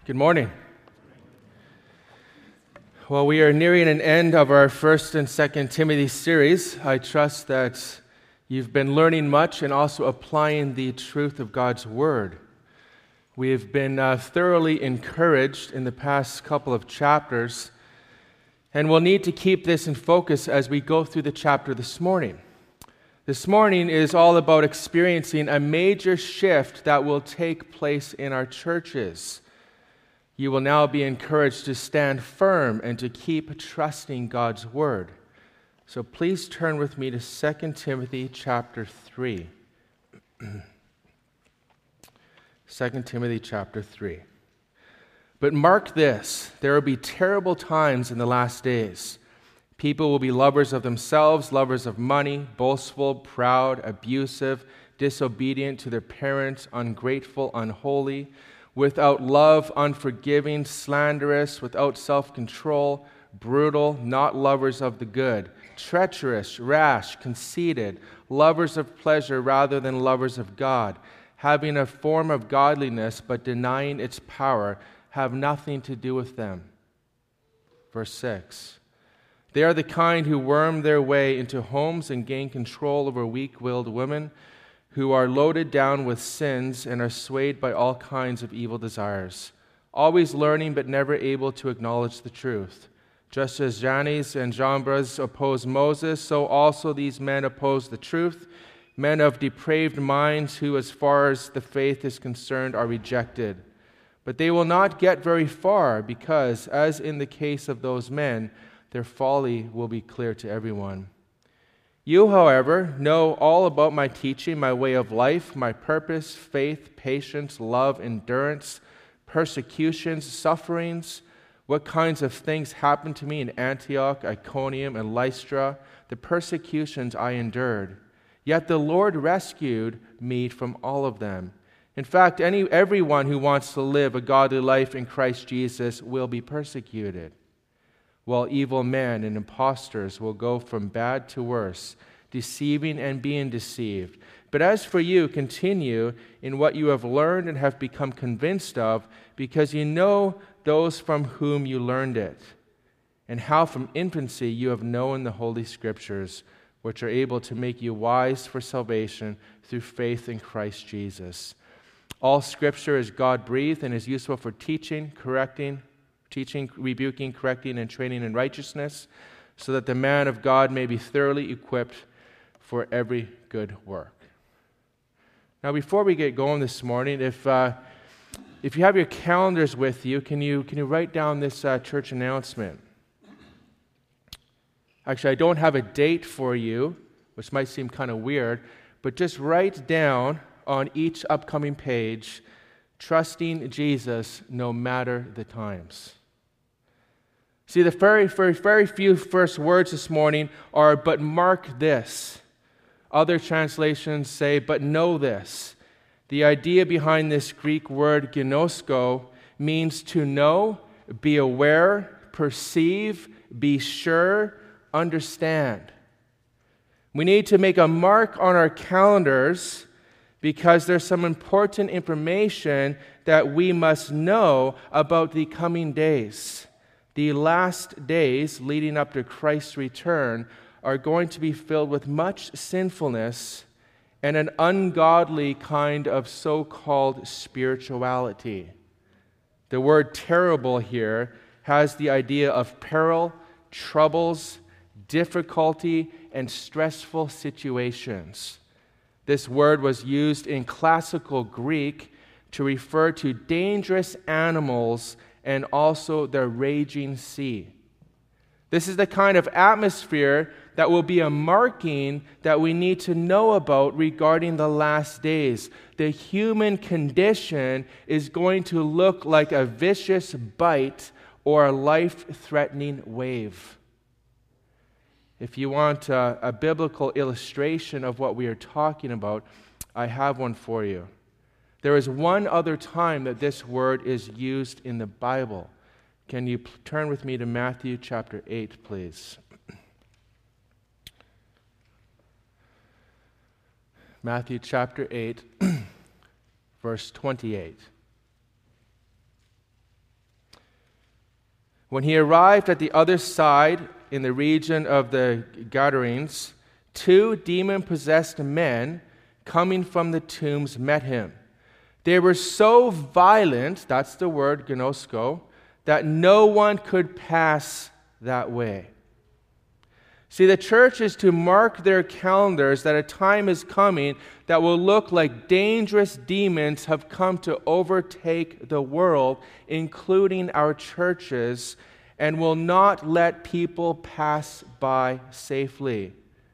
Good morning. Well, we are nearing an end of our 1st and 2nd Timothy series. I trust that you've been learning much and also applying the truth of God's Word. We have been thoroughly encouraged in the past couple of chapters, and we'll need to keep this in focus as we go through the chapter this morning. This morning is all about experiencing a major shift that will take place in our churches. You will now be encouraged to stand firm and to keep trusting God's Word. So please turn with me to 2 Timothy chapter 3. 2 Timothy chapter 3. But mark this, there will be terrible times in the last days. People will be lovers of themselves, lovers of money, boastful, proud, abusive, disobedient to their parents, ungrateful, unholy, without love, unforgiving, slanderous, without self-control, brutal, not lovers of the good, treacherous, rash, conceited, lovers of pleasure rather than lovers of God, having a form of godliness but denying its power, have nothing to do with them. Verse 6. They are the kind who worm their way into homes and gain control over weak-willed women, who are loaded down with sins and are swayed by all kinds of evil desires, always learning but never able to acknowledge the truth. Just as Jannes and Jambres opposed Moses, so also these men oppose the truth, men of depraved minds who, as far as the faith is concerned, are rejected. But they will not get very far because, as in the case of those men, their folly will be clear to everyone. You, however, know all about my teaching, my way of life, my purpose, faith, patience, love, endurance, persecutions, sufferings, what kinds of things happened to me in Antioch, Iconium, and Lystra, the persecutions I endured. Yet the Lord rescued me from all of them. In fact, everyone who wants to live a godly life in Christ Jesus will be persecuted, while evil men and impostors will go from bad to worse, deceiving and being deceived. But as for you, continue in what you have learned and have become convinced of, because you know those from whom you learned it, and how from infancy you have known the Holy Scriptures, which are able to make you wise for salvation through faith in Christ Jesus. All Scripture is God-breathed and is useful for teaching, rebuking, correcting, and training in righteousness, so that the man of God may be thoroughly equipped for every good work. Now, before we get going this morning, if you have your calendars with you, can you write down this church announcement? Actually, I don't have a date for you, which might seem kind of weird, but just write down on each upcoming page, trusting Jesus no matter the times. See, the very few first words this morning are, but mark this. Other translations say, but know this. The idea behind this Greek word ginosko means to know, be aware, perceive, be sure, understand. We need to make a mark on our calendars because there's some important information that we must know about the coming days. The last days leading up to Christ's return are going to be filled with much sinfulness and an ungodly kind of so-called spirituality. The word terrible here has the idea of peril, troubles, difficulty, and stressful situations. This word was used in classical Greek to refer to dangerous animals and also the raging sea. This is the kind of atmosphere that will be a marking that we need to know about regarding the last days. The human condition is going to look like a vicious bite or a life-threatening wave. If you want a biblical illustration of what we are talking about, I have one for you. There is one other time that this word is used in the Bible. Can you turn with me to Matthew chapter 8, please? Matthew chapter 8, verse 28. When he arrived at the other side in the region of the Gadarenes, 2 demon-possessed men coming from the tombs met him. They were so violent, that's the word, gnosko, that no one could pass that way. See, the church is to mark their calendars that a time is coming that will look like dangerous demons have come to overtake the world, including our churches, and will not let people pass by safely.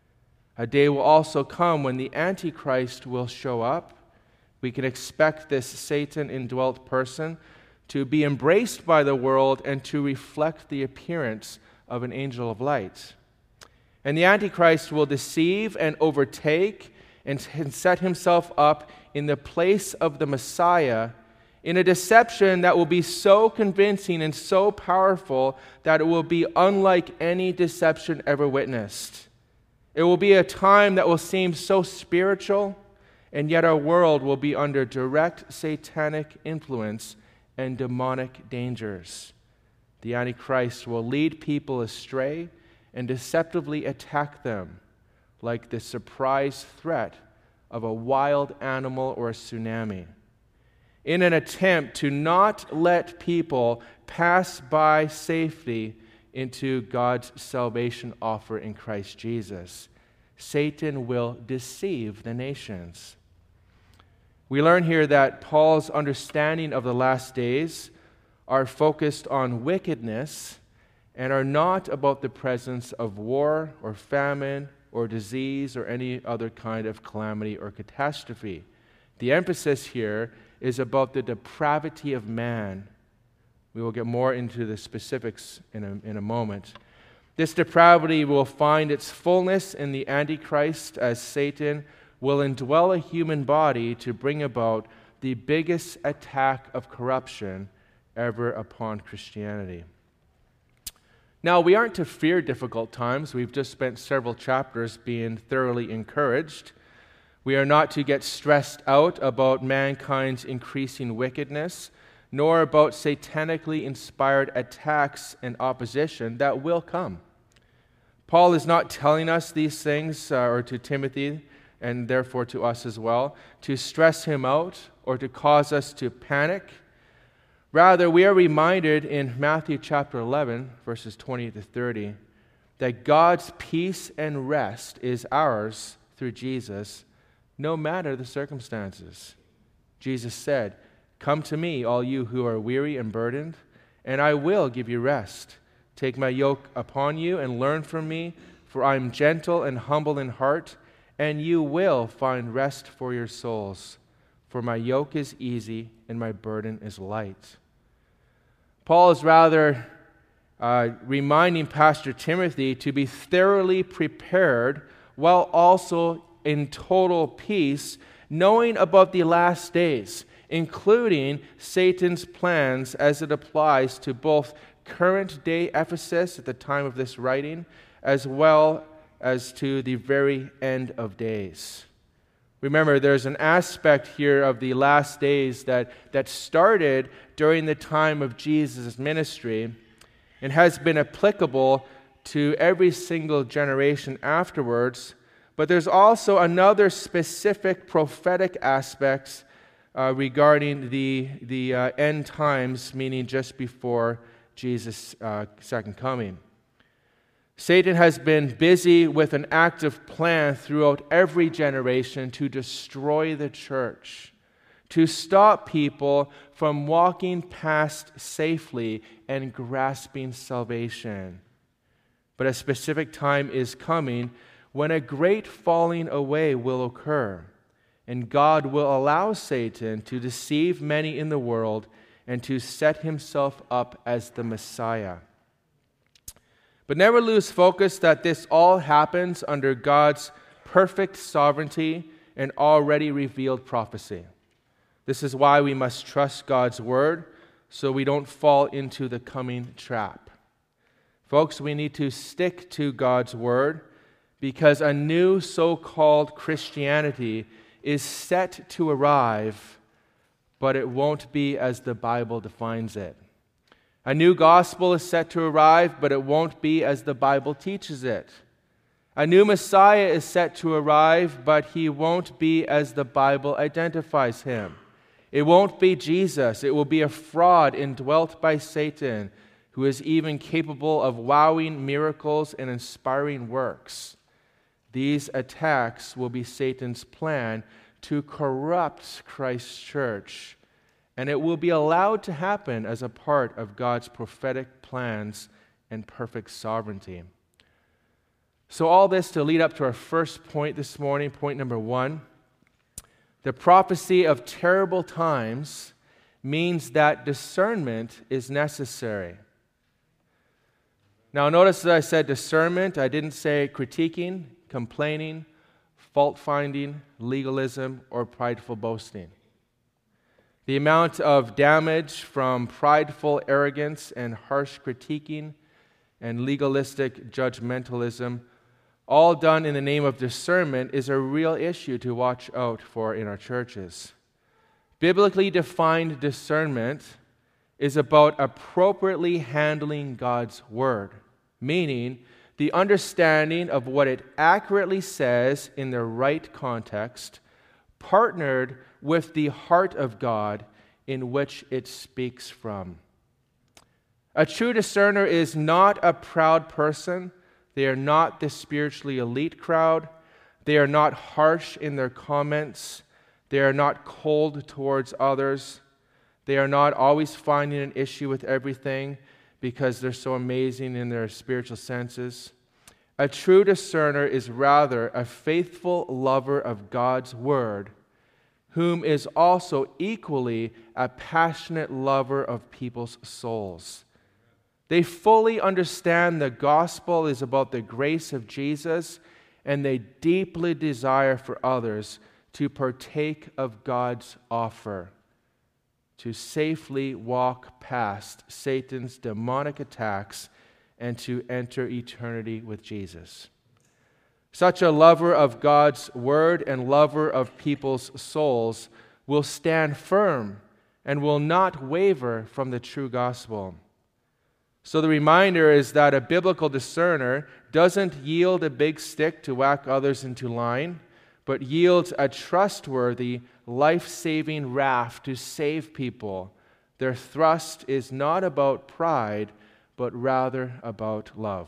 A day will also come when the Antichrist will show up. We can expect this Satan-indwelt person to be embraced by the world and to reflect the appearance of an angel of light. And the Antichrist will deceive and overtake and set himself up in the place of the Messiah in a deception that will be so convincing and so powerful that it will be unlike any deception ever witnessed. It will be a time that will seem so spiritual, and yet our world will be under direct satanic influence and demonic dangers. The Antichrist will lead people astray and deceptively attack them like the surprise threat of a wild animal or a tsunami, in an attempt to not let people pass by safely into God's salvation offer in Christ Jesus. Satan will deceive the nations. We learn here that Paul's understanding of the last days are focused on wickedness and are not about the presence of war or famine or disease or any other kind of calamity or catastrophe. The emphasis here is about the depravity of man. We will get more into the specifics in a moment. This depravity will find its fullness in the Antichrist, as Satan will indwell a human body to bring about the biggest attack of corruption ever upon Christianity. Now, we aren't to fear difficult times. We've just spent several chapters being thoroughly encouraged. We are not to get stressed out about mankind's increasing wickedness, nor about satanically inspired attacks and opposition that will come. Paul is not telling us these things, or to Timothy, and therefore to us as well, to stress him out or to cause us to panic. Rather, we are reminded in Matthew chapter 11, verses 20 to 30, that God's peace and rest is ours through Jesus, no matter the circumstances. Jesus said, "Come to me, all you who are weary and burdened, and I will give you rest. Take my yoke upon you and learn from me, for I am gentle and humble in heart, and you will find rest for your souls. For my yoke is easy and my burden is light." Paul is rather reminding Pastor Timothy to be thoroughly prepared while also in total peace, knowing about the last days, including Satan's plans as it applies to both current day Ephesus at the time of this writing, as well as to the very end of days. Remember, there's an aspect here of the last days that started during the time of Jesus' ministry and has been applicable to every single generation afterwards. But there's also another specific prophetic aspects regarding the end times, meaning just before Jesus' second coming. Satan has been busy with an active plan throughout every generation to destroy the church, to stop people from walking past safely and grasping salvation. But a specific time is coming when a great falling away will occur, and God will allow Satan to deceive many in the world and to set himself up as the Messiah. But never lose focus that this all happens under God's perfect sovereignty and already revealed prophecy. This is why we must trust God's word so we don't fall into the coming trap. Folks, we need to stick to God's word because a new so-called Christianity is set to arrive, but it won't be as the Bible defines it. A new gospel is set to arrive, but it won't be as the Bible teaches it. A new Messiah is set to arrive, but he won't be as the Bible identifies him. It won't be Jesus. It will be a fraud indwelt by Satan, who is even capable of wowing miracles and inspiring works. These attacks will be Satan's plan to corrupt Christ's church, and it will be allowed to happen as a part of God's prophetic plans and perfect sovereignty. So all this to lead up to our first point this morning, point number 1. The prophecy of terrible times means that discernment is necessary. Now notice that I said discernment. I didn't say critiquing, complaining, fault-finding, legalism, or prideful boasting. The amount of damage from prideful arrogance and harsh critiquing and legalistic judgmentalism, all done in the name of discernment, is a real issue to watch out for in our churches. Biblically defined discernment is about appropriately handling God's Word, meaning the understanding of what it accurately says in the right context, partnered with the heart of God in which it speaks from. A true discerner is not a proud person. They are not the spiritually elite crowd. They are not harsh in their comments. They are not cold towards others. They are not always finding an issue with everything because they're so amazing in their spiritual senses. A true discerner is rather a faithful lover of God's Word, whom is also equally a passionate lover of people's souls. They fully understand the gospel is about the grace of Jesus, and they deeply desire for others to partake of God's offer, to safely walk past Satan's demonic attacks and to enter eternity with Jesus. Such a lover of God's Word and lover of people's souls will stand firm and will not waver from the true gospel. So the reminder is that a biblical discerner doesn't yield a big stick to whack others into line, but yields a trustworthy, life-saving raft to save people. Their thrust is not about pride, but rather about love.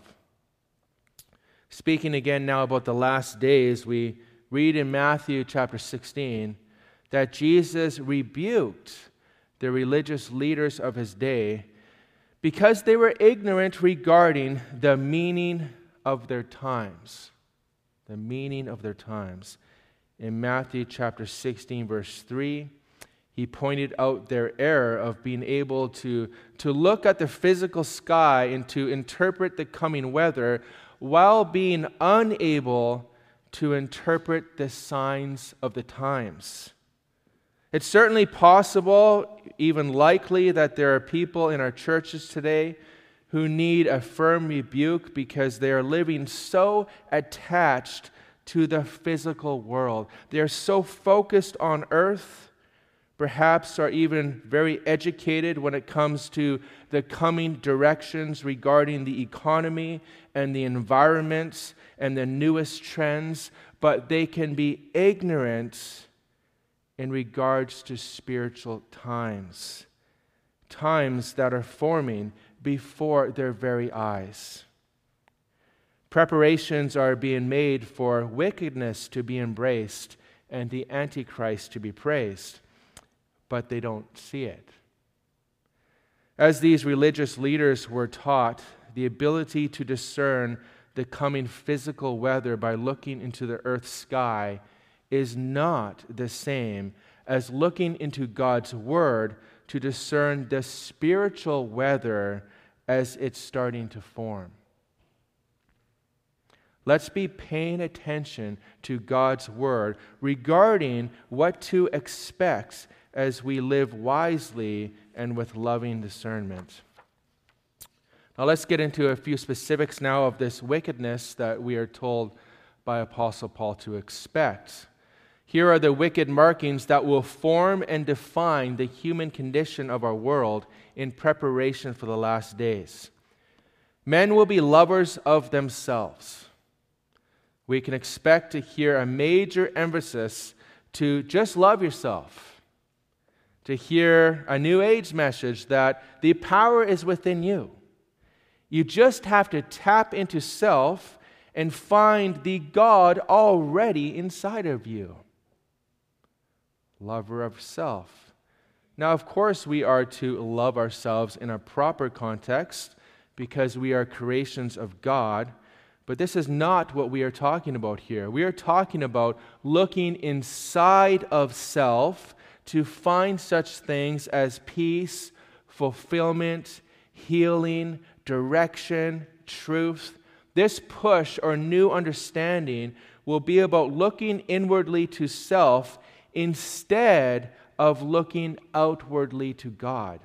Speaking again now about the last days, we read in Matthew chapter 16 that Jesus rebuked the religious leaders of his day because they were ignorant regarding the meaning of their times. The meaning of their times. In Matthew chapter 16, verse 3, he pointed out their error of being able to look at the physical sky and to interpret the coming weather while being unable to interpret the signs of the times. It's certainly possible, even likely, that there are people in our churches today who need a firm rebuke because they are living so attached to the physical world. They are so focused on earth, perhaps are even very educated when it comes to the coming directions regarding the economy and the environment and the newest trends, but they can be ignorant in regards to spiritual times that are forming before their very eyes. Preparations are being made for wickedness to be embraced and the Antichrist to be praised, but they don't see it. As these religious leaders were taught, the ability to discern the coming physical weather by looking into the earth's sky is not the same as looking into God's Word to discern the spiritual weather as it's starting to form. Let's be paying attention to God's Word regarding what to expect as we live wisely and with loving discernment. Now let's get into a few specifics now of this wickedness that we are told by Apostle Paul to expect. Here are the wicked markings that will form and define the human condition of our world in preparation for the last days. Men will be lovers of themselves. We can expect to hear a major emphasis to just love yourself, to hear a New Age message that the power is within you. You just have to tap into self and find the God already inside of you. Lover of self. Now, of course, we are to love ourselves in a proper context because we are creations of God, but this is not what we are talking about here. We are talking about looking inside of self to find such things as peace, fulfillment, healing, direction, truth. This push or new understanding will be about looking inwardly to self instead of looking outwardly to God.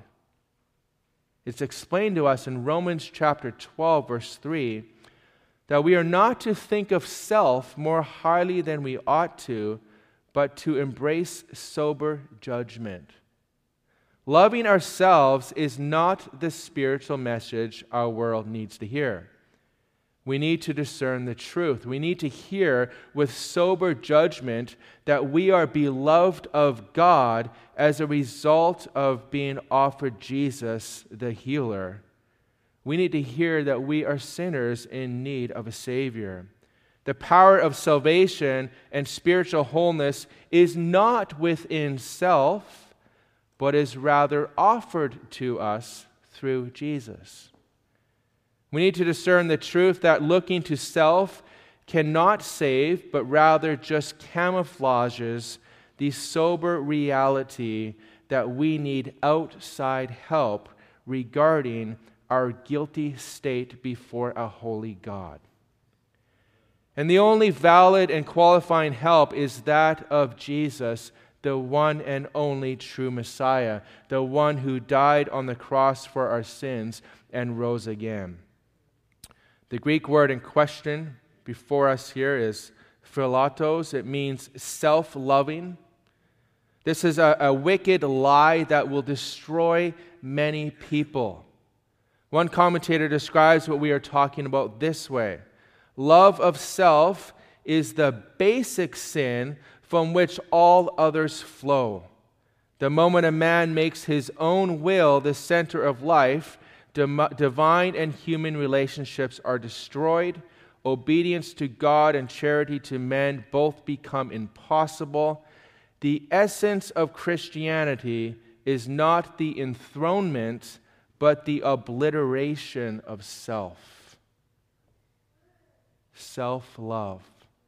It's explained to us in Romans chapter 12, verse 3, that we are not to think of self more highly than we ought to, but to embrace sober judgment. Loving ourselves is not the spiritual message our world needs to hear. We need to discern the truth. We need to hear with sober judgment that we are beloved of God as a result of being offered Jesus, the healer. We need to hear that we are sinners in need of a Savior. The power of salvation and spiritual wholeness is not within self, but is rather offered to us through Jesus. We need to discern the truth that looking to self cannot save, but rather just camouflages the sober reality that we need outside help regarding our guilty state before a holy God. And the only valid and qualifying help is that of Jesus, the one and only true Messiah, the one who died on the cross for our sins and rose again. The Greek word in question before us here is philatos. It means self-loving. This is a wicked lie that will destroy many people. One commentator describes what we are talking about this way. Love of self is the basic sin from which all others flow. The moment a man makes his own will the center of life, divine and human relationships are destroyed. Obedience to God and charity to men both become impossible. The essence of Christianity is not the enthronement, but the obliteration of self. Self-love.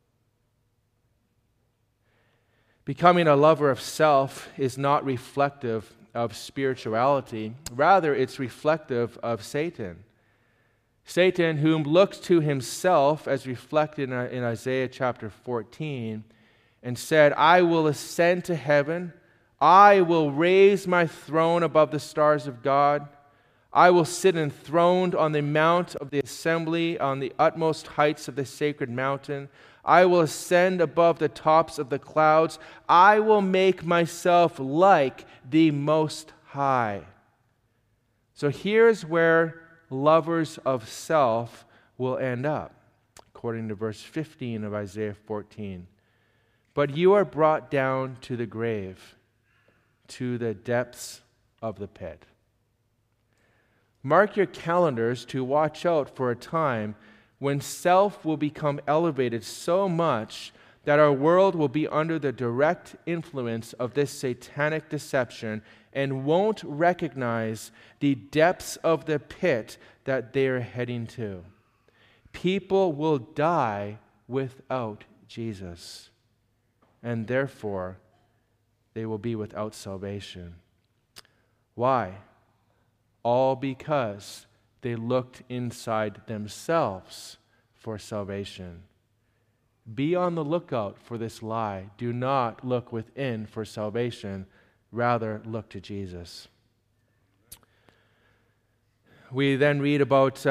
Becoming a lover of self is not reflective of spirituality. Rather, it's reflective of Satan. Satan, whom looks to himself, as reflected in Isaiah chapter 14, and said, I will ascend to heaven. I will raise my throne above the stars of God. I will sit enthroned on the mount of the assembly, on the utmost heights of the sacred mountain. I will ascend above the tops of the clouds. I will make myself like the Most High. So here's where lovers of self will end up, according to verse 15 of Isaiah 14. But you are brought down to the grave, to the depths of the pit. Mark your calendars to watch out for a time when self will become elevated so much that our world will be under the direct influence of this satanic deception and won't recognize the depths of the pit that they are heading to. People will die without Jesus, and therefore they will be without salvation. Why? All because they looked inside themselves for salvation. Be on the lookout for this lie. Do not look within for salvation. Rather, look to Jesus. We then read about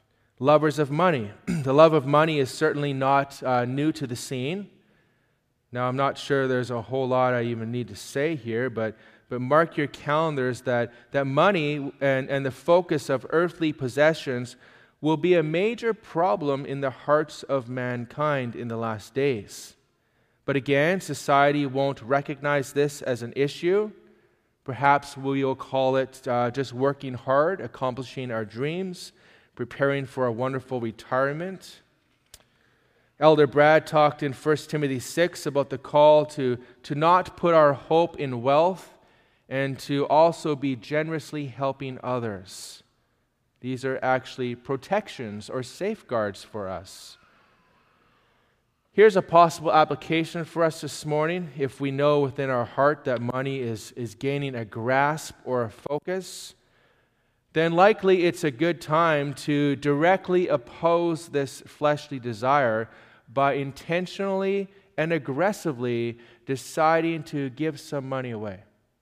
lovers of money. The love of money is certainly not new to the scene. Now, I'm not sure there's a whole lot I even need to say here, but mark your calendars that money and the focus of earthly possessions will be a major problem in the hearts of mankind in the last days. But again, society won't recognize this as an issue. Perhaps we'll call it just working hard, accomplishing our dreams, preparing for a wonderful retirement. Elder Brad talked in 1 Timothy 6 about the call to not put our hope in wealth and to also be generously helping others. These are actually protections or safeguards for us. Here's a possible application for us this morning. If we know within our heart that money is gaining a grasp or a focus, then likely it's a good time to directly oppose this fleshly desire by intentionally and aggressively deciding to give some money away.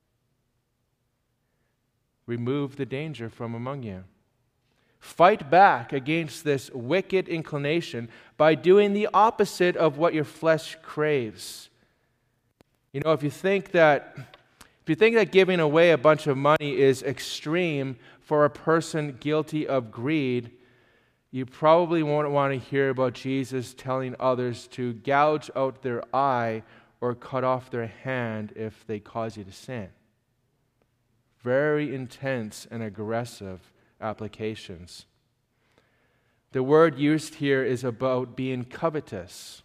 Remove the danger from among you. Fight back against this wicked inclination by doing the opposite of what your flesh craves. You know, if you think that giving away a bunch of money is extreme for a person guilty of greed, you probably won't want to hear about Jesus telling others to gouge out their eye or cut off their hand if they cause you to sin. Very intense and aggressive applications. The word used here is about being covetous.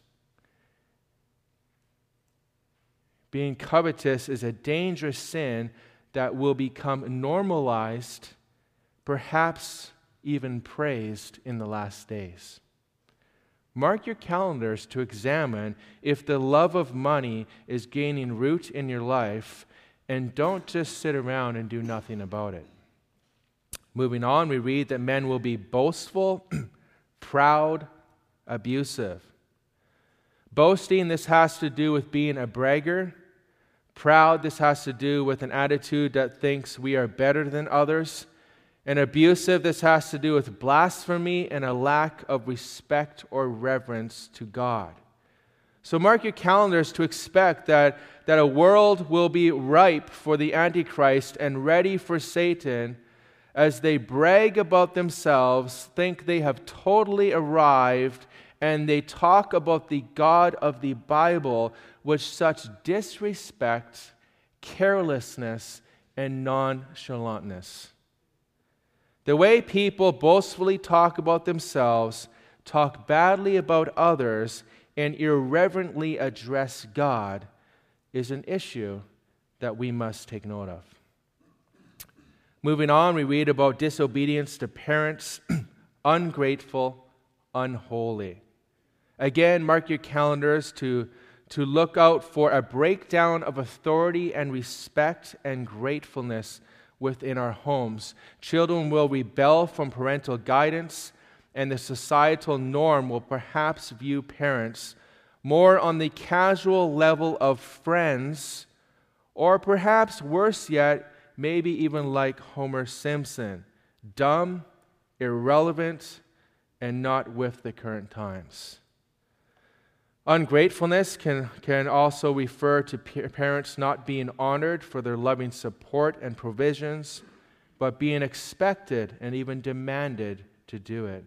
Being covetous is a dangerous sin that will become normalized, perhaps even praised in the last days. Mark your calendars to examine if the love of money is gaining root in your life, and don't just sit around and do nothing about it. Moving on, we read that men will be boastful, proud, abusive. Boasting, this has to do with being a bragger. Proud, this has to do with an attitude that thinks we are better than others. And abusive, this has to do with blasphemy and a lack of respect or reverence to God. So mark your calendars to expect that a world will be ripe for the Antichrist and ready for Satan as they brag about themselves, think they have totally arrived, and they talk about the God of the Bible with such disrespect, carelessness, and nonchalantness. The way people boastfully talk about themselves, talk badly about others, and irreverently address God is an issue that we must take note of. Moving on, we read about disobedience to parents, ungrateful, unholy. Again, mark your calendars to look out for a breakdown of authority and respect and gratefulness within our homes. Children will rebel from parental guidance, and the societal norm will perhaps view parents more on the casual level of friends, or perhaps worse yet, maybe even like Homer Simpson, dumb, irrelevant, and not with the current times. Ungratefulness can also refer to parents not being honored for their loving support and provisions, but being expected and even demanded to do it.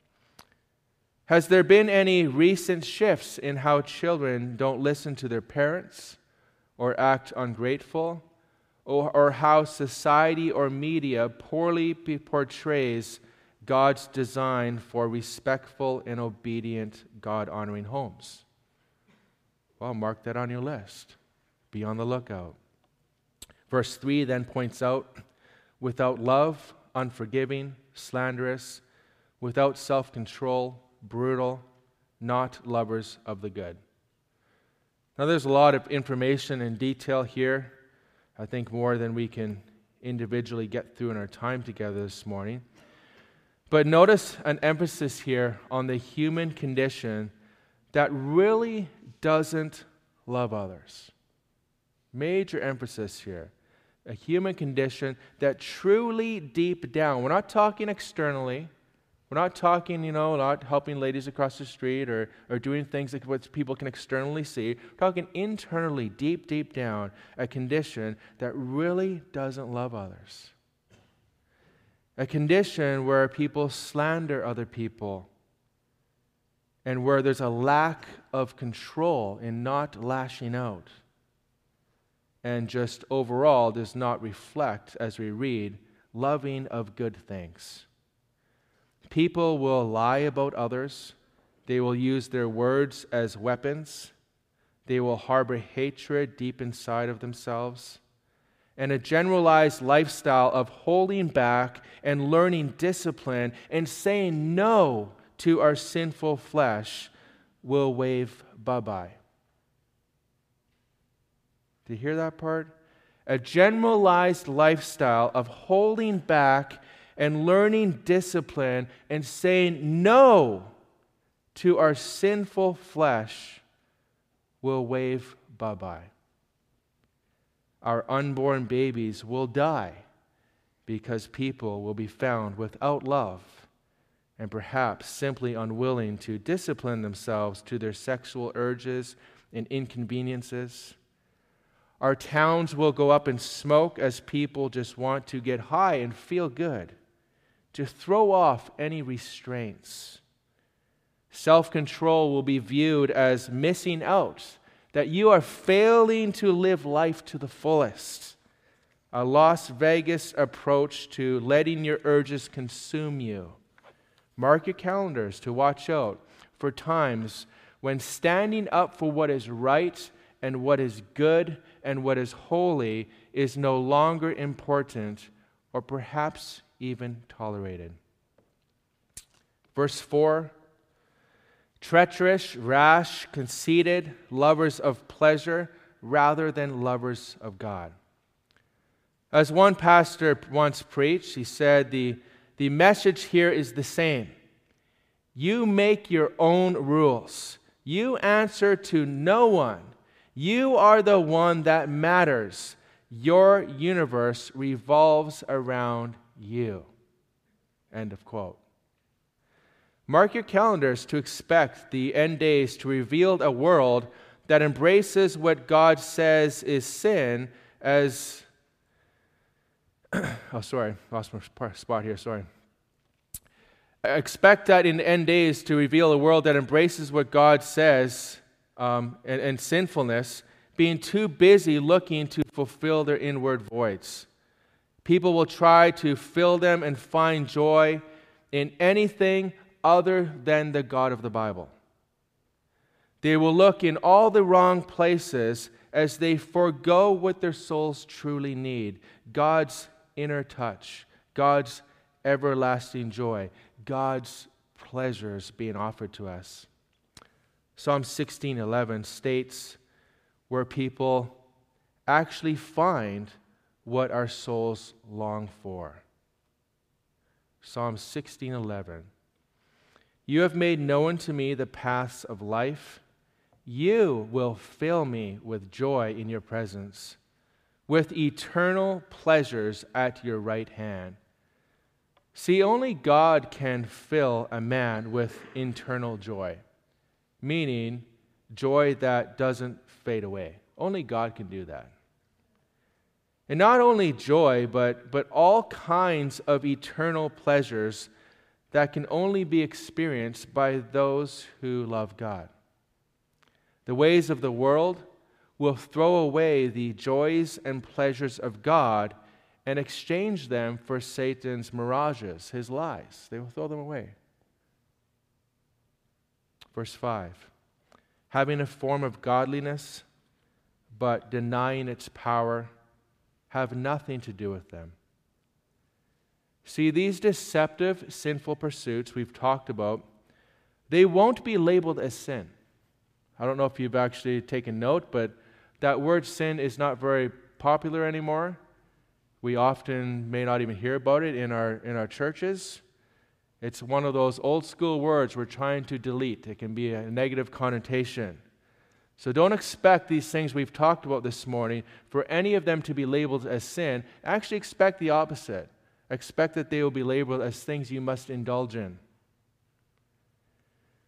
Has there been any recent shifts in how children don't listen to their parents or act ungrateful, or how society or media poorly portrays God's design for respectful and obedient, God-honoring homes? Well, mark that on your list. Be on the lookout. Verse 3 then points out, without love, unforgiving, slanderous, without self-control, brutal, not lovers of the good. Now, there's a lot of information and detail here. I think more than we can individually get through in our time together this morning. But notice an emphasis here on the human condition that really doesn't love others. Major emphasis here. A human condition that truly deep down, we're not talking externally, We're not talking, not helping ladies across the street or doing things like what people can externally see. We're talking internally, deep, deep down, a condition that really doesn't love others. A condition where people slander other people and where there's a lack of control in not lashing out and just overall does not reflect, as we read, loving of good things. People will lie about others. They will use their words as weapons. They will harbor hatred deep inside of themselves. And a generalized lifestyle of holding back and learning discipline and saying no to our sinful flesh will wave bye-bye. Do you hear that part? A generalized lifestyle of holding back and learning discipline and saying no to our sinful flesh will wave bye-bye. Our unborn babies will die because people will be found without love and perhaps simply unwilling to discipline themselves to their sexual urges and inconveniences. Our towns will go up in smoke as people just want to get high and feel good, to throw off any restraints. Self-control will be viewed as missing out, that you are failing to live life to the fullest. A Las Vegas approach to letting your urges consume you. Mark your calendars to watch out for times when standing up for what is right and what is good and what is holy is no longer important or perhaps even tolerated. Verse 4, treacherous, rash, conceited, lovers of pleasure rather than lovers of God. As one pastor once preached, he said the message here is the same. You make your own rules. You answer to no one. You are the one that matters. Your universe revolves around you. End of quote. Mark your calendars to expect the end days to reveal a world that embraces what God says is sin as... lost my spot here, sorry. Expect that in the end days to reveal a world that embraces what God says and sinfulness, being too busy looking to fulfill their inward voids. People will try to fill them and find joy in anything other than the God of the Bible. They will look in all the wrong places as they forego what their souls truly need. God's inner touch, God's everlasting joy, God's pleasures being offered to us. Psalm 16:11 states where people actually find what our souls long for. Psalm 16:11. You have made known to me the paths of life. You will fill me with joy in your presence, with eternal pleasures at your right hand. See, only God can fill a man with internal joy, meaning joy that doesn't fade away. Only God can do that. And not only joy, but all kinds of eternal pleasures that can only be experienced by those who love God. The ways of the world will throw away the joys and pleasures of God and exchange them for Satan's mirages, his lies. They will throw them away. Verse 5, having a form of godliness, but denying its power, have nothing to do with them. See, these deceptive, sinful pursuits we've talked about, they won't be labeled as sin. I don't know if you've actually taken note, but that word sin is not very popular anymore. We often may not even hear about it in our churches. It's one of those old school words we're trying to delete. It can be a negative connotation. So don't expect these things we've talked about this morning for any of them to be labeled as sin. Actually expect the opposite. Expect that they will be labeled as things you must indulge in.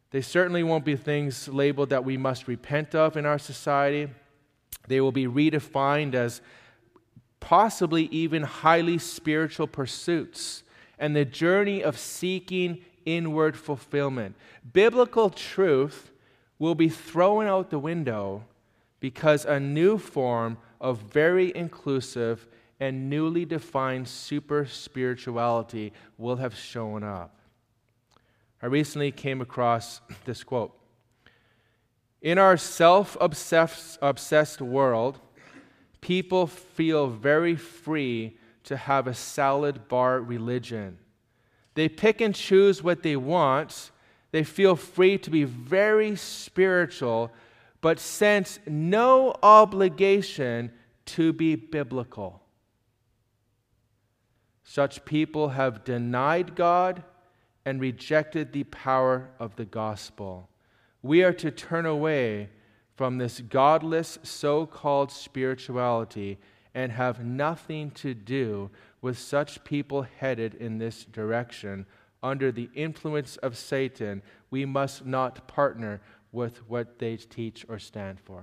They certainly won't be things labeled that we must repent of in our society. They will be redefined as possibly even highly spiritual pursuits and the journey of seeking inward fulfillment. Biblical truth will be thrown out the window because a new form of very inclusive and newly defined super spirituality will have shown up. I recently came across this quote. In our self-obsessed world, people feel very free to have a salad bar religion. They pick and choose what they want. They feel free to be very spiritual, but sense no obligation to be biblical. Such people have denied God and rejected the power of the gospel. We are to turn away from this godless so-called spirituality and have nothing to do with such people headed in this direction. Under the influence of Satan, we must not partner with what they teach or stand for.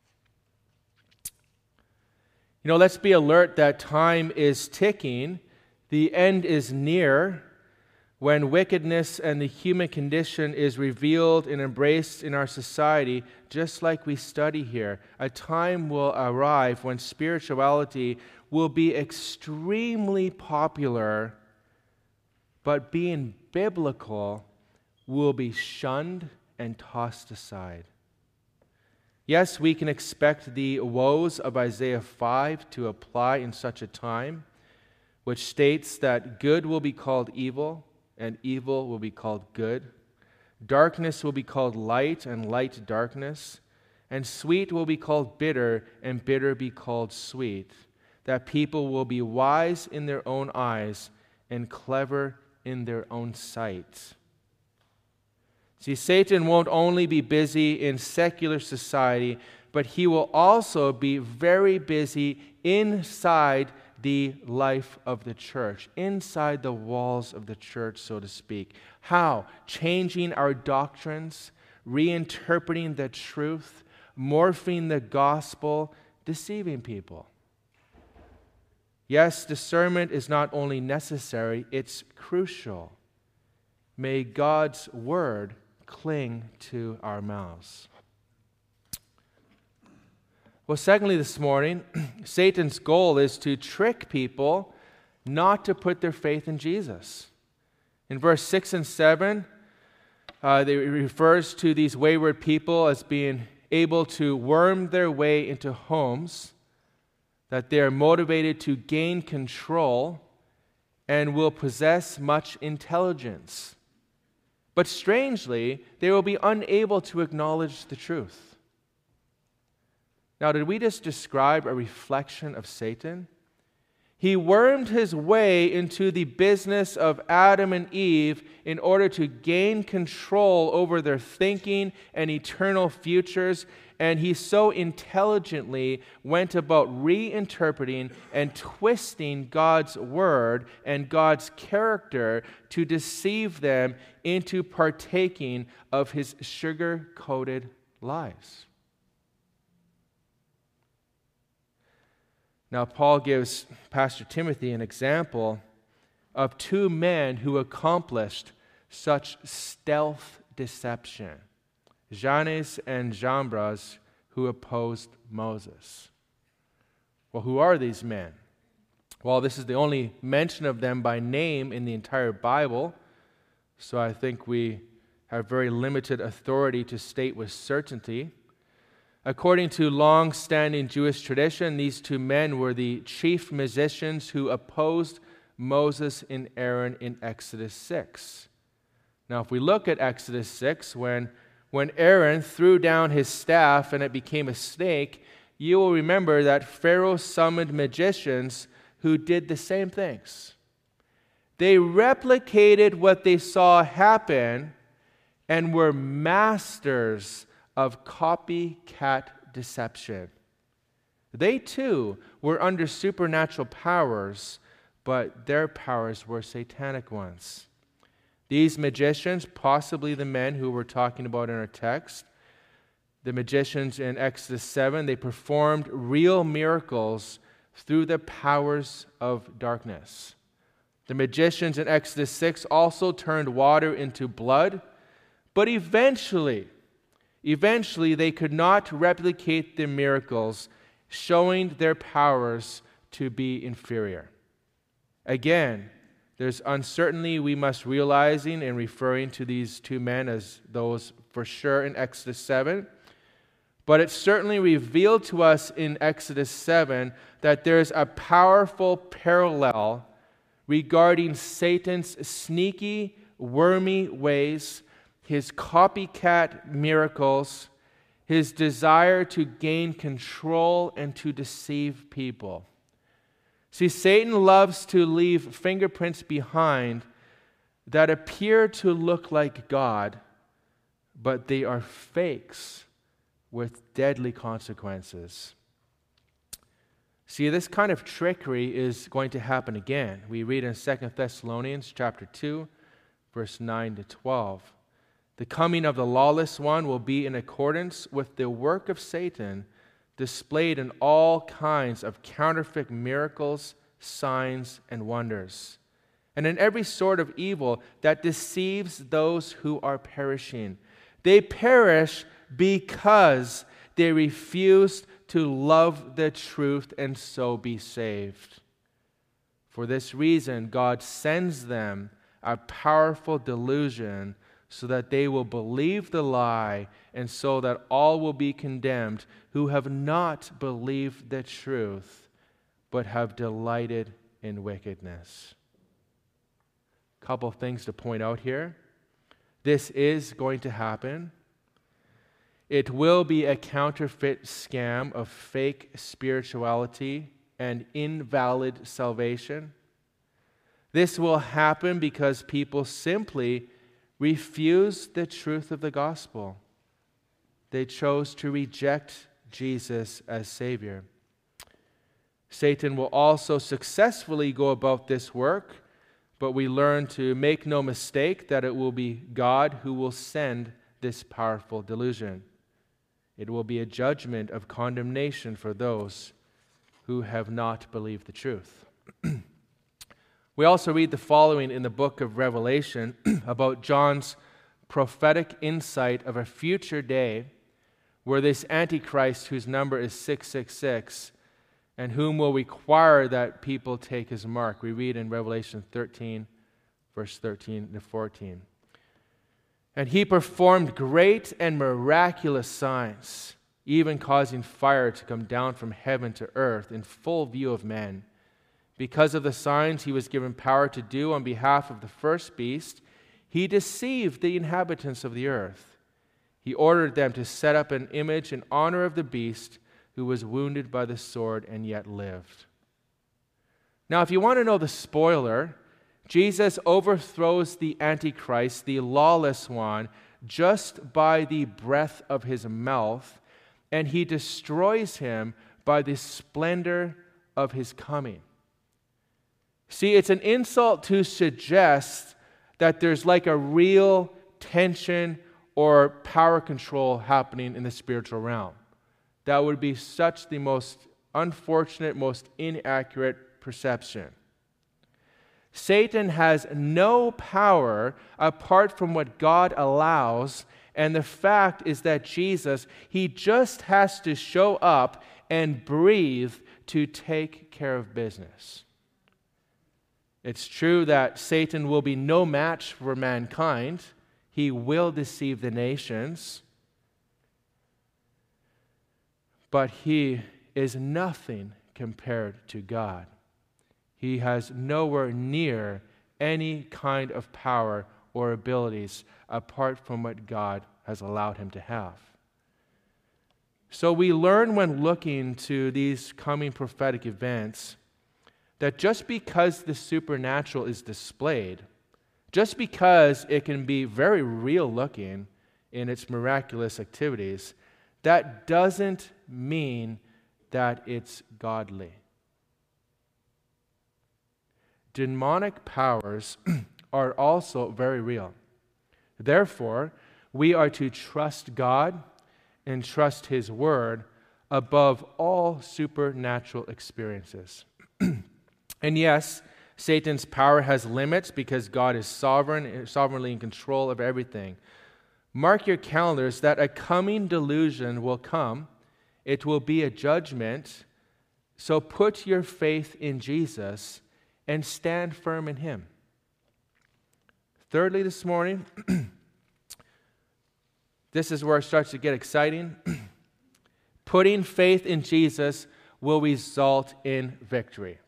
Let's be alert that time is ticking. The end is near. When wickedness and the human condition is revealed and embraced in our society, just like we study here, a time will arrive when spirituality will be extremely popular, but being biblical will be shunned and tossed aside. Yes, we can expect the woes of Isaiah 5 to apply in such a time, which states that good will be called evil, and evil will be called good. Darkness will be called light, and light darkness. And sweet will be called bitter, and bitter be called sweet. That people will be wise in their own eyes, and clever in their own sight. See, Satan won't only be busy in secular society, but he will also be very busy inside the life of the church, inside the walls of the church, so to speak. How? Changing our doctrines, reinterpreting the truth, morphing the gospel, deceiving people. Yes, discernment is not only necessary, it's crucial. May God's word cling to our mouths. Well, secondly, this morning, Satan's goal is to trick people not to put their faith in Jesus. In verse 6 and 7, it refers to these wayward people as being able to worm their way into homes, that they are motivated to gain control and will possess much intelligence. But strangely, they will be unable to acknowledge the truth. Now, did we just describe a reflection of Satan? He wormed his way into the business of Adam and Eve in order to gain control over their thinking and eternal futures, and he so intelligently went about reinterpreting and twisting God's word and God's character to deceive them into partaking of his sugar-coated lies. Now, Paul gives Pastor Timothy an example of two men who accomplished such stealth deception, Jannes and Jambres, who opposed Moses. Well, who are these men? Well, this is the only mention of them by name in the entire Bible, so I think we have very limited authority to state with certainty. According to long-standing Jewish tradition, these two men were the chief musicians who opposed Moses and Aaron in Exodus 6. Now, if we look at Exodus 6, when Aaron threw down his staff and it became a snake, you will remember that Pharaoh summoned magicians who did the same things. They replicated what they saw happen and were masters of copycat deception. They too were under supernatural powers, but their powers were satanic ones. These magicians, possibly the men who we're talking about in our text, the magicians in Exodus 7, they performed real miracles through the powers of darkness. The magicians in Exodus 6 also turned water into blood, but eventually they could not replicate the miracles, showing their powers to be inferior. Again, there's uncertainty we must realizing in referring to these two men as those for sure in Exodus 7. But it's certainly revealed to us in Exodus 7 that there's a powerful parallel regarding Satan's sneaky, wormy ways, his copycat miracles, his desire to gain control and to deceive people. See, Satan loves to leave fingerprints behind that appear to look like God, but they are fakes with deadly consequences. See, this kind of trickery is going to happen again. We read in 2 Thessalonians chapter 2, verse 9 to 12. The coming of the lawless one will be in accordance with the work of Satan, displayed in all kinds of counterfeit miracles, signs, and wonders, and in every sort of evil that deceives those who are perishing. They perish because they refused to love the truth and so be saved. For this reason, God sends them a powerful delusion so that they will believe the lie and so that all will be condemned who have not believed the truth but have delighted in wickedness. A couple of things to point out here. This is going to happen. It will be a counterfeit scam of fake spirituality and invalid salvation. This will happen because people simply refuse the truth of the gospel. They chose to reject Jesus as Savior. Satan will also successfully go about this work, but we learn to make no mistake that it will be God who will send this powerful delusion. It will be a judgment of condemnation for those who have not believed the truth. We also read the following in the book of Revelation about John's prophetic insight of a future day where this Antichrist, whose number is 666, and whom will require that people take his mark. We read in Revelation 13, verse 13 to 14. And he performed great and miraculous signs, even causing fire to come down from heaven to earth in full view of men. Because of the signs he was given power to do on behalf of the first beast, he deceived the inhabitants of the earth. He ordered them to set up an image in honor of the beast who was wounded by the sword and yet lived. Now, if you want to know the spoiler, Jesus overthrows the Antichrist, the lawless one, just by the breath of his mouth, and he destroys him by the splendor of his coming. See, it's an insult to suggest that there's like a real tension or power control happening in the spiritual realm. That would be such the most unfortunate, most inaccurate perception. Satan has no power apart from what God allows, and the fact is that Jesus, he just has to show up and breathe to take care of business. It's true that Satan will be no match for mankind. He will deceive the nations, but he is nothing compared to God. He has nowhere near any kind of power or abilities apart from what God has allowed him to have. So we learn when looking to these coming prophetic events that just because the supernatural is displayed, just because it can be very real looking in its miraculous activities, that doesn't mean that it's godly. Demonic powers are also very real. Therefore, we are to trust God and trust His Word above all supernatural experiences. And yes, Satan's power has limits because God is sovereignly in control of everything. Mark your calendars that a coming delusion will come. It will be a judgment. So put your faith in Jesus and stand firm in Him. Thirdly, this morning, this is where it starts to get exciting. Putting faith in Jesus will result in victory.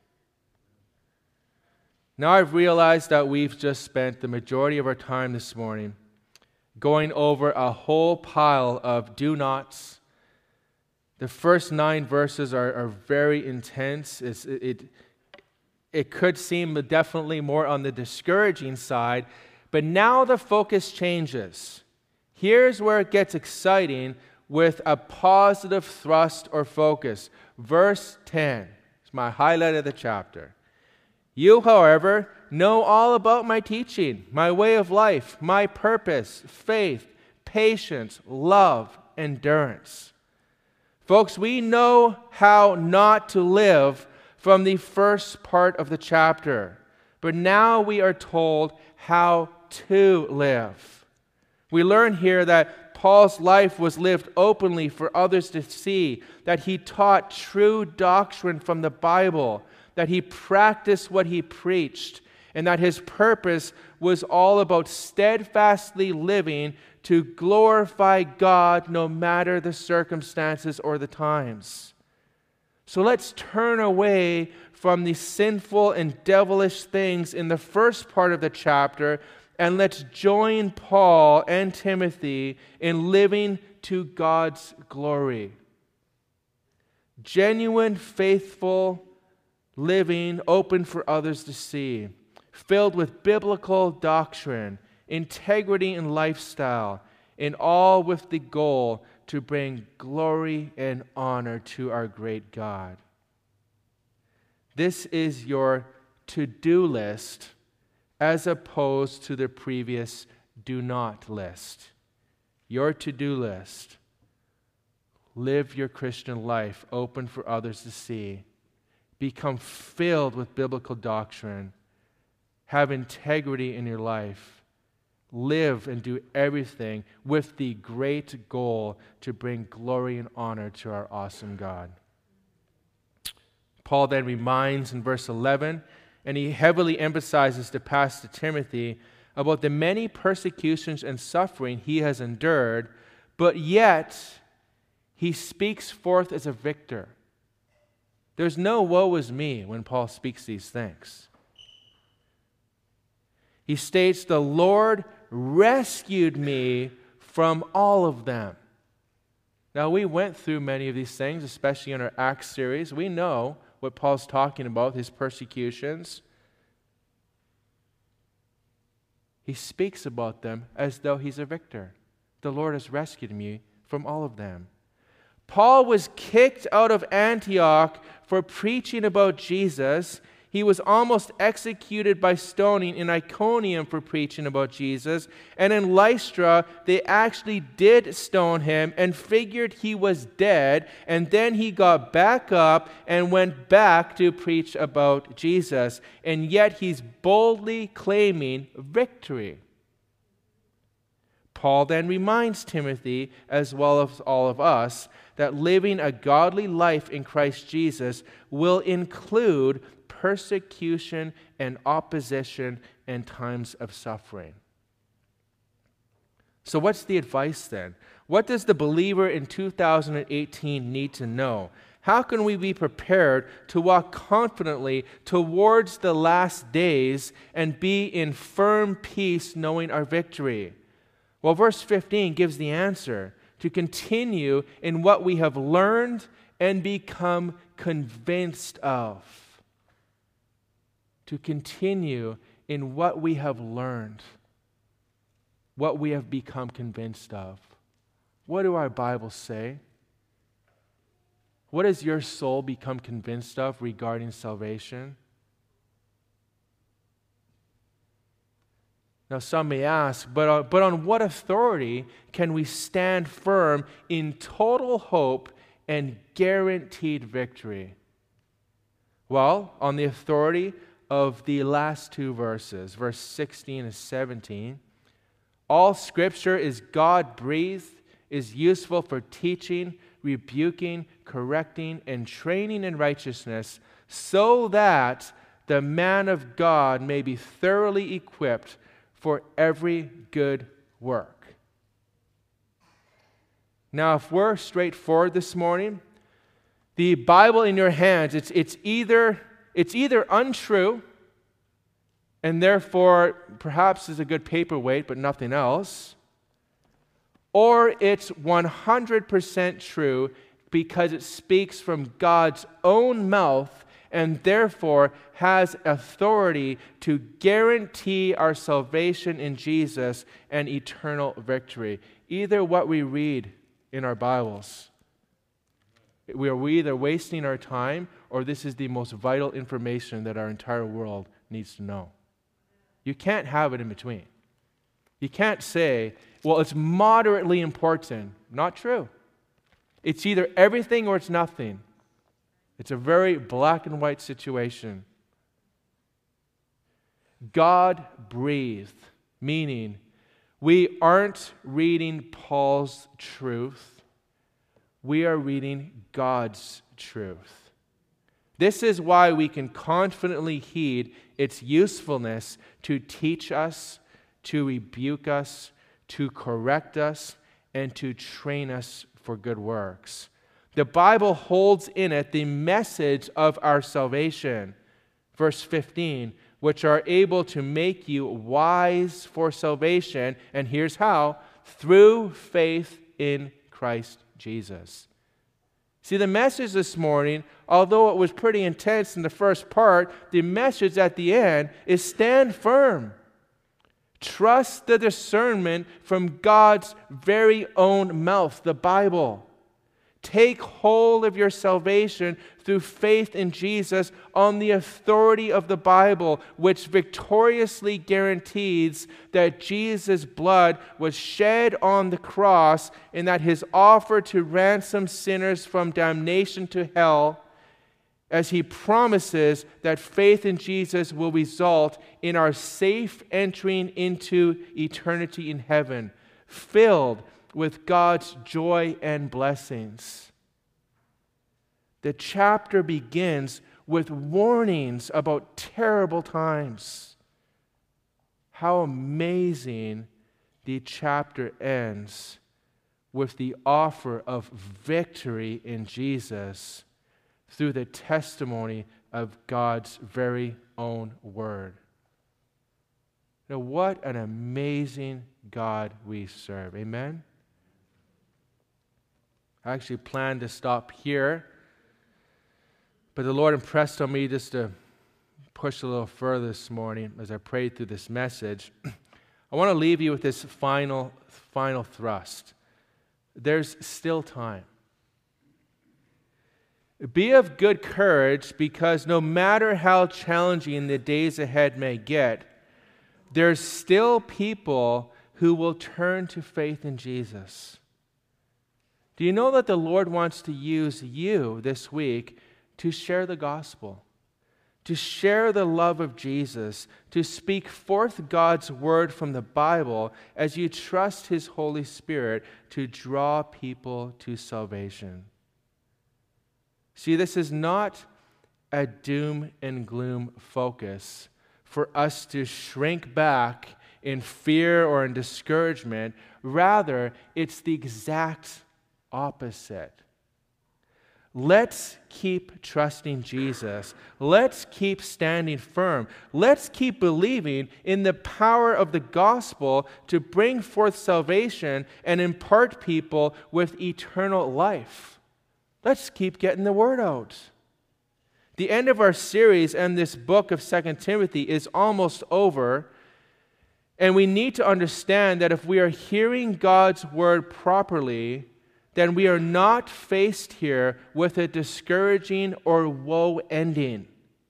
Now I've realized that we've just spent the majority of our time this morning going over a whole pile of do nots. The first 9 verses are very intense. It could seem definitely more on the discouraging side, but now the focus changes. Here's where it gets exciting with a positive thrust or focus. Verse 10 is my highlight of the chapter. You, however, know all about my teaching, my way of life, my purpose, faith, patience, love, endurance. Folks, we know how not to live from the first part of the chapter, but now we are told how to live. We learn here that Paul's life was lived openly for others to see, that he taught true doctrine from the Bible, that he practiced what he preached, and that his purpose was all about steadfastly living to glorify God no matter the circumstances or the times. So let's turn away from the sinful and devilish things in the first part of the chapter, and let's join Paul and Timothy in living to God's glory. Genuine, faithful living, open for others to see, filled with biblical doctrine, integrity in lifestyle, and all with the goal to bring glory and honor to our great God. This is your to-do list as opposed to the previous do not list. Your to-do list. Live your Christian life open for others to see. Become filled with biblical doctrine. Have integrity in your life. Live and do everything with the great goal to bring glory and honor to our awesome God. Paul then reminds in verse 11, and he heavily emphasizes to Pastor Timothy about the many persecutions and suffering he has endured, but yet he speaks forth as a victor. There's no woe is me when Paul speaks these things. He states, the Lord rescued me from all of them. Now, we went through many of these things, especially in our Acts series. We know what Paul's talking about, his persecutions. He speaks about them as though he's a victor. The Lord has rescued me from all of them. Paul was kicked out of Antioch for preaching about Jesus. He was almost executed by stoning in Iconium for preaching about Jesus. And in Lystra, they actually did stone him and figured he was dead. And then he got back up and went back to preach about Jesus. And yet he's boldly claiming victory. Paul then reminds Timothy, as well as all of us, that living a godly life in Christ Jesus will include persecution and opposition and times of suffering. So what's the advice then? What does the believer in 2018 need to know? How can we be prepared to walk confidently towards the last days and be in firm peace knowing our victory? Well, verse 15 gives the answer: to continue in what we have learned and become convinced of. To continue in what we have learned, what we have become convinced of. What do our Bibles say? What has your soul become convinced of regarding salvation? Now some may ask, but on what authority can we stand firm in total hope and guaranteed victory? Well, on the authority of the last two verses, verse 16 and 17. All Scripture is God-breathed, is useful for teaching, rebuking, correcting, and training in righteousness, so that the man of God may be thoroughly equipped for every good work. Now, if we're straightforward this morning, the Bible in your hands, it's either untrue, and therefore perhaps is a good paperweight, but nothing else, or it's 100% true because it speaks from God's own mouth and therefore has authority to guarantee our salvation in Jesus and eternal victory. Either what we read in our Bibles, we are either wasting our time or this is the most vital information that our entire world needs to know. You can't have it in between. You can't say, well, it's moderately important. Not true. It's either everything or it's nothing. It's a very black and white situation. God breathed, meaning we aren't reading Paul's truth. We are reading God's truth. This is why we can confidently heed its usefulness to teach us, to rebuke us, to correct us, and to train us for good works. The Bible holds in it the message of our salvation. Verse 15, which are able to make you wise for salvation, and here's how, through faith in Christ Jesus. See, the message this morning, although it was pretty intense in the first part, the message at the end is stand firm. Trust the discernment from God's very own mouth, the Bible. Take hold of your salvation through faith in Jesus on the authority of the Bible, which victoriously guarantees that Jesus' blood was shed on the cross and that his offer to ransom sinners from damnation to hell, as he promises that faith in Jesus will result in our safe entering into eternity in heaven, filled with God's joy and blessings. The chapter begins with warnings about terrible times. How amazing the chapter ends with the offer of victory in Jesus through the testimony of God's very own word. Now, what an amazing God we serve. Amen? I actually planned to stop here, but the Lord impressed on me just to push a little further this morning as I prayed through this message. I want to leave you with this final thrust. There's still time. Be of good courage, because no matter how challenging the days ahead may get, there's still people who will turn to faith in Jesus. Do you know that the Lord wants to use you this week to share the gospel, to share the love of Jesus, to speak forth God's word from the Bible as you trust His Holy Spirit to draw people to salvation? See, this is not a doom and gloom focus for us to shrink back in fear or in discouragement. Rather, it's the exact opposite. Let's keep trusting Jesus. Let's keep standing firm. Let's keep believing in the power of the gospel to bring forth salvation and impart people with eternal life. Let's keep getting the word out. The end of our series and this book of 2 Timothy is almost over, and we need to understand that if we are hearing God's word properly, then we are not faced here with a discouraging or woe ending.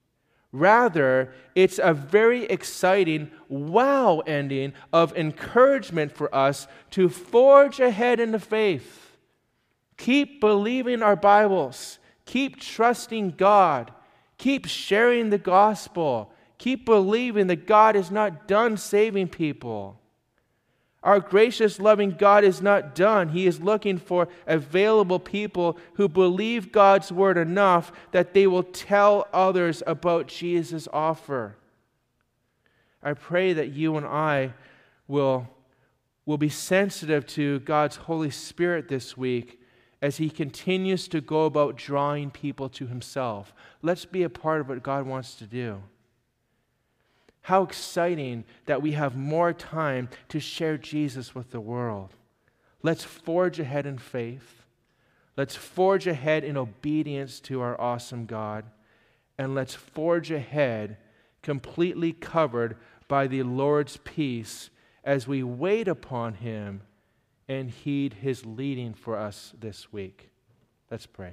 Rather, it's a very exciting wow ending of encouragement for us to forge ahead in the faith. Keep believing our Bibles. Keep trusting God. Keep sharing the gospel. Keep believing that God is not done saving people. Our gracious, loving God is not done. He is looking for available people who believe God's word enough that they will tell others about Jesus' offer. I pray that you and I will be sensitive to God's Holy Spirit this week as He continues to go about drawing people to Himself. Let's be a part of what God wants to do. How exciting that we have more time to share Jesus with the world. Let's forge ahead in faith. Let's forge ahead in obedience to our awesome God. And let's forge ahead completely covered by the Lord's peace as we wait upon Him and heed His leading for us this week. Let's pray.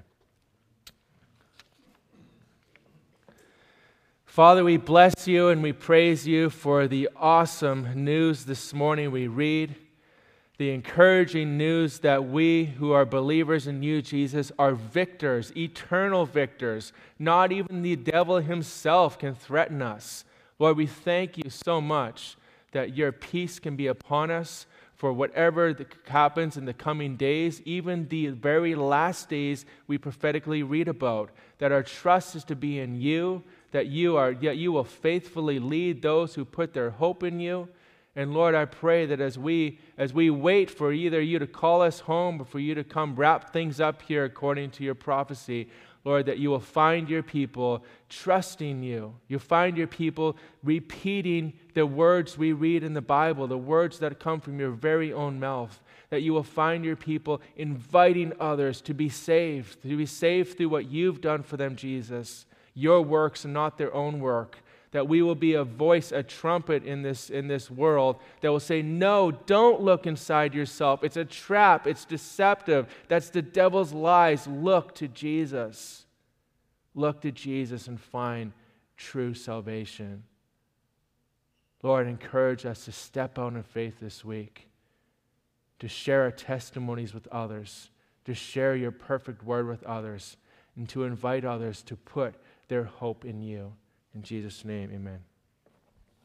Father, we bless you and we praise you for the awesome news this morning we read, the encouraging news that we who are believers in you, Jesus, are victors, eternal victors. Not even the devil himself can threaten us. Lord, we thank you so much that your peace can be upon us for whatever happens in the coming days, even the very last days we prophetically read about, that our trust is to be in you, that you will faithfully lead those who put their hope in you. And Lord, I pray that as we wait for either you to call us home or for you to come wrap things up here according to your prophecy, Lord, that you will find your people trusting you. You'll find your people repeating the words we read in the Bible, the words that come from your very own mouth. That you will find your people inviting others to be saved through what you've done for them, Jesus. Your works and not their own work. That we will be a voice, a trumpet in this world that will say, no, don't look inside yourself. It's a trap. It's deceptive. That's the devil's lies. Look to Jesus. Look to Jesus and find true salvation. Lord, encourage us to step out in faith this week, to share our testimonies with others, to share your perfect word with others, and to invite others to put their hope in you. In Jesus' name, amen.